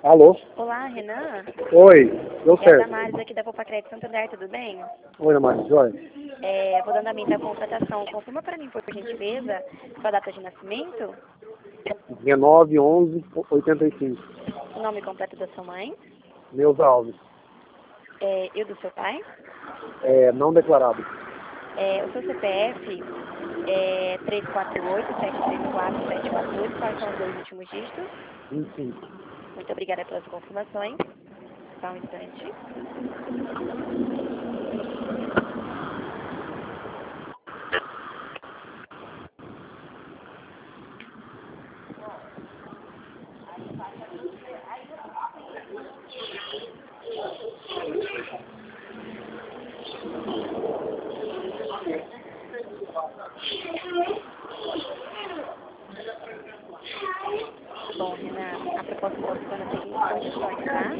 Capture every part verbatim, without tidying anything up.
Alô? Olá, Renan. Oi, deu É a certo. Damares aqui da Popacred Santander, tudo bem? Oi, Damares, joia. É, vou dando a minha contratação. Confirma para mim, por gentileza, sua data de nascimento, nove onze oitenta e cinco. o nome completo da sua mãe Neuza Alves. é, e o do seu pai. É, não declarado. É, o seu C P F é três quatro oito, sete três quatro, sete quatro oito. Quais são os dois últimos dígitos? vinte e cinco. Muito obrigada pelas confirmações. Só um instante. Bom, Renan, a proposta então ficou nas seguintes condições, tá?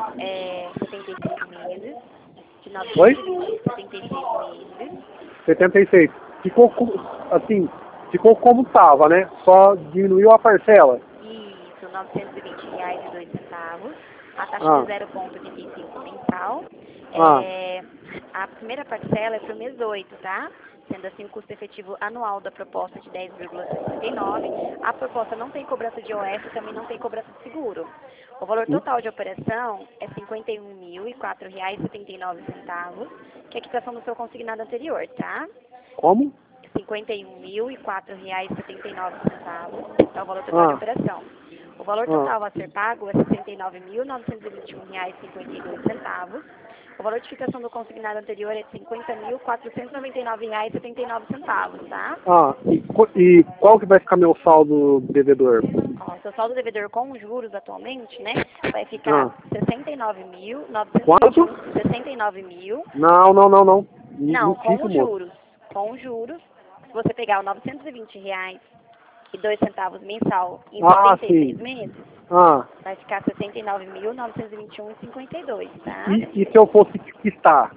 É setenta e seis meses, de Oi? novecentos e vinte, setenta e seis meses. setenta e seis. Ficou co- assim, ficou como estava, né? Só diminuiu a parcela. Isso, novecentos e vinte reais e dois centavos. A taxa Ah. de zero vírgula oitenta e cinco mensal. Ah. É, a primeira parcela é para o mês oito, tá? Sendo assim o custo efetivo anual da proposta de dez vírgula sessenta e nove. A proposta não tem cobrança de O S e também não tem cobrança de seguro. O valor total de operação é cinquenta e um mil e quatro reais e setenta e nove centavos, que é a quitação do seu consignado anterior, tá? Como? cinquenta e um mil e quatro reais e setenta e nove centavos é o valor total de Ah. operação. O valor Ah. total a ser pago é sessenta e nove mil novecentos e vinte e um reais e cinquenta e dois centavos. O valor de fixação do consignado anterior é de cinquenta mil quatrocentos e noventa e nove reais e setenta e nove centavos, tá? Ah. E, co- e qual que vai ficar meu saldo devedor? Ó, seu saldo devedor com juros atualmente, né, vai ficar Ah. sessenta e nove mil novecentos e vinte e Quanto? um, sessenta e nove mil. Não, não, não, não. Não, Não com fica, os moço. juros. Com os juros, se você pegar o novecentos e vinte reais e dois centavos mensal em Ah, setenta e seis sim. meses, Ah. vai ficar sessenta e nove mil novecentos e vinte e um reais e cinquenta e dois, tá? E, e se eu fosse quitar?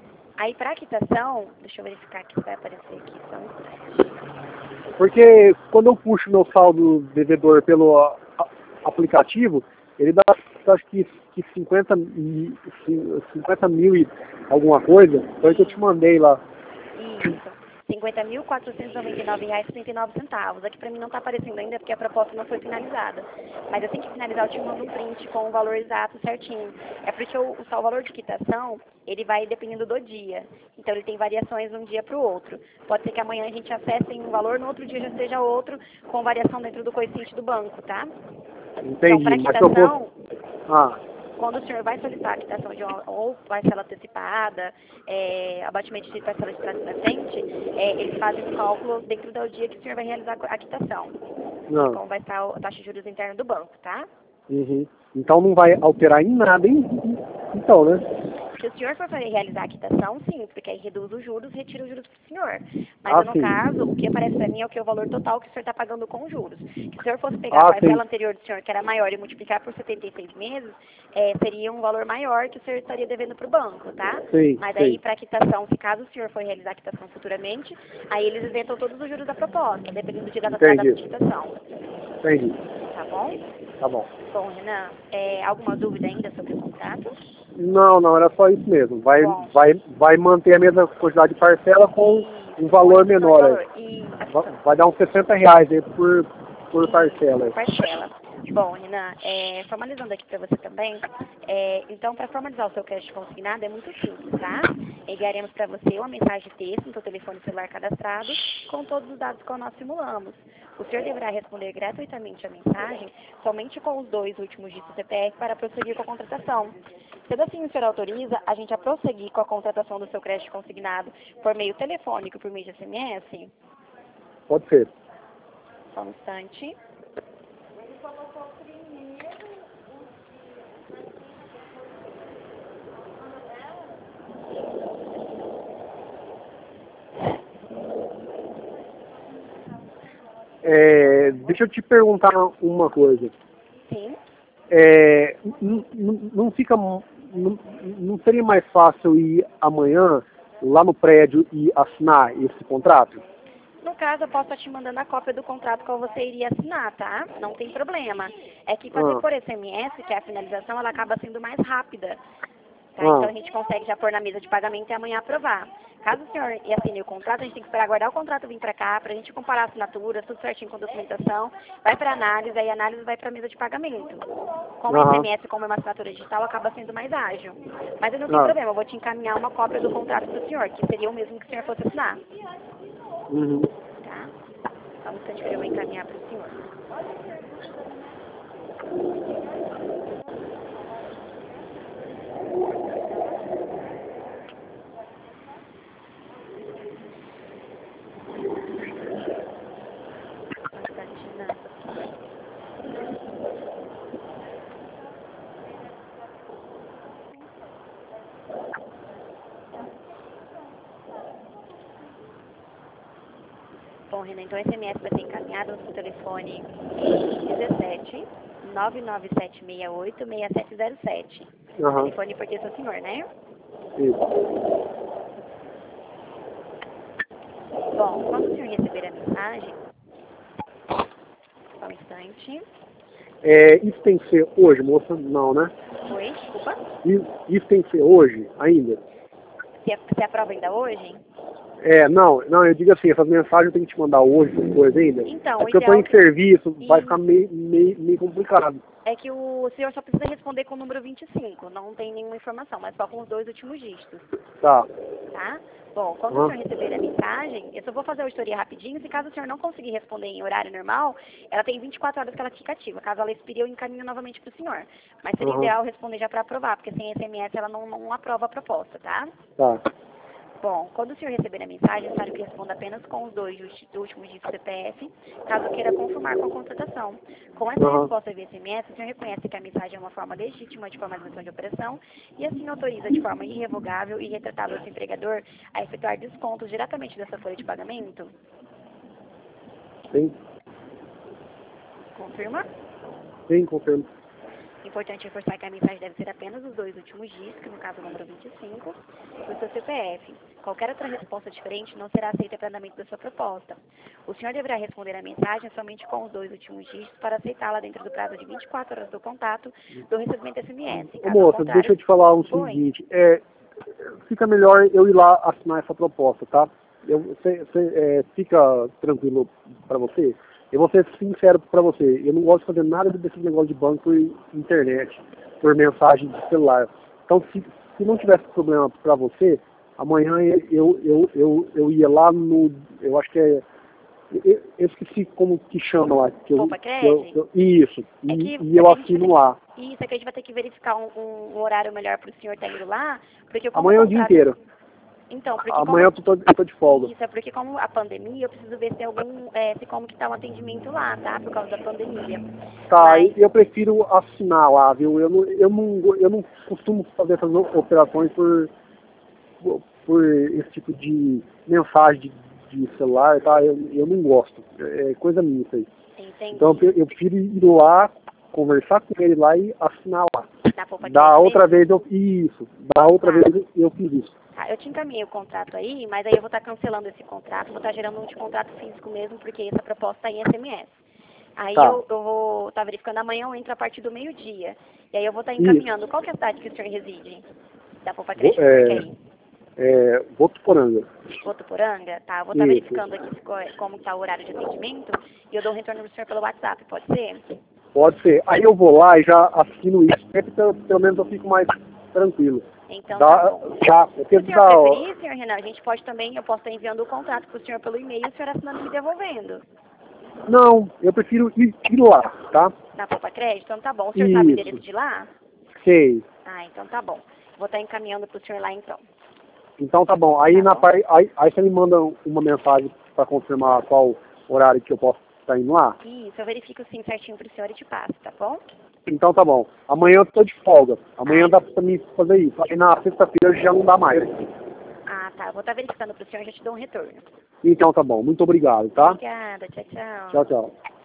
Aí para quitação, deixa eu verificar aqui se vai aparecer aqui, só um instante. Porque quando eu puxo meu saldo devedor pelo a- a- aplicativo, ele dá, acho que, que cinquenta, mi- cin- cinquenta mil e alguma coisa. Foi que eu te mandei lá. Isso. cinquenta mil quatrocentos e noventa e nove reais e trinta e nove centavos. Aqui para mim não está aparecendo ainda porque a proposta não foi finalizada. Mas assim que finalizar eu te mando um print com o valor exato certinho. É porque o, o, o valor de quitação, ele vai dependendo do dia. Então ele tem variações de um dia para o outro. Pode ser que amanhã a gente acesse em um valor, no outro dia já seja outro, com variação dentro do coeficiente do banco, tá? Então Entendi, para mas se eu fosse... quitação, Ah, quando o senhor vai solicitar a quitação de uma, ou parcela antecipada, é, abatimento de parcela de trás para frente, é, eles fazem um cálculo dentro do dia que o senhor vai realizar a quitação. não. E como vai estar a taxa de juros interna do banco, tá? Uhum. Então não vai alterar em nada, hein? Então, né? Se o senhor for fazer, realizar a quitação, sim, porque aí reduz os juros, retira os juros para o senhor. Mas Ah, no sim. caso, o que aparece para mim é o que é o valor total que o senhor está pagando com juros. Que se o senhor fosse pegar a Ah, parcela sim. anterior do senhor, que era maior, e multiplicar por setenta e seis meses, é, seria um valor maior que o senhor estaria devendo para o banco, tá? Sim, Mas aí, sim. para a quitação, se caso o senhor for realizar a quitação futuramente, aí eles isentam todos os juros da proposta, dependendo do dia da data Entendi. de quitação. Entendi. Tá bom? Tá bom. Bom, Renan, é, alguma dúvida ainda sobre o contrato? Não, não, era só isso mesmo. Vai, Bom. vai, vai manter a mesma quantidade de parcela com um valor menor aí. E Va- Vai dar uns sessenta reais aí por, por e parcela. aí. parcela. Bom, Renan, é, formalizando aqui para você também, é, então, para formalizar o seu crédito consignado é muito simples, tá? Enviaremos para você uma mensagem de texto no seu telefone celular cadastrado com todos os dados que nós simulamos. O senhor deverá responder gratuitamente a mensagem somente com os dois últimos dígitos do C P F para prosseguir com a contratação. Sendo assim, o senhor autoriza a gente a prosseguir com a contratação do seu crédito consignado por meio telefônico e por meio de S M S? Pode ser. Só um instante. É, deixa eu te perguntar uma coisa. Sim. É, n- n- não fica, não, não seria mais fácil ir amanhã lá no prédio e assinar esse contrato? No caso, eu posso estar te mandando a cópia do contrato qual você iria assinar, tá? Não tem problema. É que fazer Ah. por S M S, que é a finalização, ela acaba sendo mais rápida. Tá? Ah. Então a gente consegue já pôr na mesa de pagamento e amanhã aprovar. Caso o senhor assine o contrato, a gente tem que esperar aguardar o contrato vir para cá, para a gente comparar a assinatura, tudo certinho com a documentação, vai para análise, aí a análise vai para a mesa de pagamento. Como o Aham. S M S, como é uma assinatura digital, acaba sendo mais ágil. Mas não tem Ah. problema, eu vou te encaminhar uma cópia do contrato para o senhor, que seria o mesmo que o senhor fosse assinar. Uhum. Tá? Só um instante que eu vou encaminhar para o senhor. Bom, Renan, então o S M S vai ser encaminhado no seu telefone dezessete, nove nove sete seis oito, seis sete zero sete. Aham. Telefone por texto ao senhor, né? Isso. Bom, quando o senhor receber a mensagem, só um instante. É, isso tem que ser hoje, moça? Não, né? Oi, desculpa. Isso, isso tem que ser hoje ainda? Você, você aprova ainda hoje? É, não, não, eu digo assim, essas mensagens eu tenho que te mandar hoje, depois ainda. Então, É o porque eu tô ideal em que... serviço, vai E- ficar meio, meio, meio complicado. é que o senhor só precisa responder com o número vinte e cinco, não tem nenhuma informação, mas só com os dois últimos dígitos, Tá. tá? Bom, quando Aham. o senhor receber a mensagem, eu só vou fazer a história rapidinho, se caso o senhor não conseguir responder em horário normal, ela tem vinte e quatro horas que ela fica ativa. Caso ela expire, eu encaminho novamente para o senhor. Mas seria Aham. ideal responder já para aprovar, porque sem S M S ela não, não aprova a proposta, tá? Tá. Bom, quando o senhor receber a mensagem, é necessário que responda apenas com os dois justi- últimos dígitos do C P F, caso queira confirmar com a contratação. Com essa Aham. resposta via S M S, o senhor reconhece que a mensagem é uma forma legítima de formalização de operação e assim autoriza de forma irrevogável e retratável o seu empregador a efetuar descontos diretamente dessa folha de pagamento? Sim, Confirma? sim, confirmo. Importante reforçar que a mensagem deve ser apenas os dois últimos dígitos, que no caso o número vinte e cinco, do seu C P F. Qualquer outra resposta diferente não será aceita para andamento da sua proposta. O senhor deverá responder a mensagem somente com os dois últimos dígitos para aceitá-la dentro do prazo de vinte e quatro horas do contato do recebimento S M S. Ô, Caso moça, contrário... deixa eu te falar o Oi. seguinte, é, fica melhor eu ir lá assinar essa proposta, tá? Eu, cê, cê, é, fica tranquilo pra você? Eu vou ser sincero pra você, eu não gosto de fazer nada desse negócio de banco por internet, por mensagem de celular. Então, se, se não tivesse problema pra você, amanhã eu, eu, eu, eu ia lá no, eu acho que é, eu, eu esqueci como que chama lá. Que eu, Poupa que eu, Cred? que eu, isso, É e, que e eu a gente assino vai lá. ter- Isso, é que a gente vai ter que verificar um, um horário melhor para o senhor estar indo lá, porque como Amanhã é o o dia contrato... inteiro. Então, porque Amanhã eu como... tô, eu tô de folga. Isso, é porque como a pandemia, eu preciso ver se algum, é, se como que tá o atendimento lá, tá? Por causa da pandemia. Tá, Mas, eu prefiro assinar lá, viu? Eu não, eu não, eu não costumo fazer essas operações por, por, por esse tipo de mensagem de, de celular, tá? Eu, eu não gosto. É coisa minha isso aí. entendi. Então eu, eu prefiro ir lá, conversar com ele lá e assinar lá. Dá poupa Da crédito outra mesmo? vez eu isso. Da outra Tá. vez eu fiz isso. Tá, eu te encaminhei o contrato aí, mas aí eu vou estar cancelando esse contrato, vou estar gerando um de contrato físico mesmo, porque essa proposta tá em S M S. Aí Tá. eu, eu vou estar verificando amanhã, eu entro a partir do meio-dia. E aí eu vou estar encaminhando. Qual que é a cidade que o senhor reside? Da Poupa Vo- Crédito que o senhor é, quer ir? é, Votuporanga. Votuporanga? Tá, eu vou estar Isso. verificando aqui se co- como está o horário de atendimento e eu dou um retorno pro senhor pelo WhatsApp, pode ser? Pode ser. Aí eu vou lá e já assino isso, sempre pelo, pelo menos eu fico mais tranquilo. Então Dá, tá bom. já, Se porque o senhor dá, ó, preferir, senhor Renan, a gente pode também, eu posso estar enviando o contrato pro senhor pelo e-mail e o senhor assinando e me devolvendo. não, eu prefiro ir, ir lá, tá? Na Poupa Crédito? Então tá bom. O senhor sabe o Isso. endereço de lá? Sei. Ah, então tá bom. Vou estar encaminhando pro senhor lá então. Então tá bom. Aí Tá na bom. parte, aí, aí você me manda uma mensagem para confirmar qual horário que eu posso estar indo lá. Isso, eu verifico sim certinho pro senhor e te passo, tá bom? Então tá bom. Amanhã eu tô de folga. Amanhã Ai. dá pra mim fazer isso. Aí na sexta-feira já não dá mais. Ah, tá. Eu vou estar verificando pro senhor e já te dou um retorno. Então tá bom. Muito obrigado, tá? Obrigada, tchau, tchau. Tchau, tchau.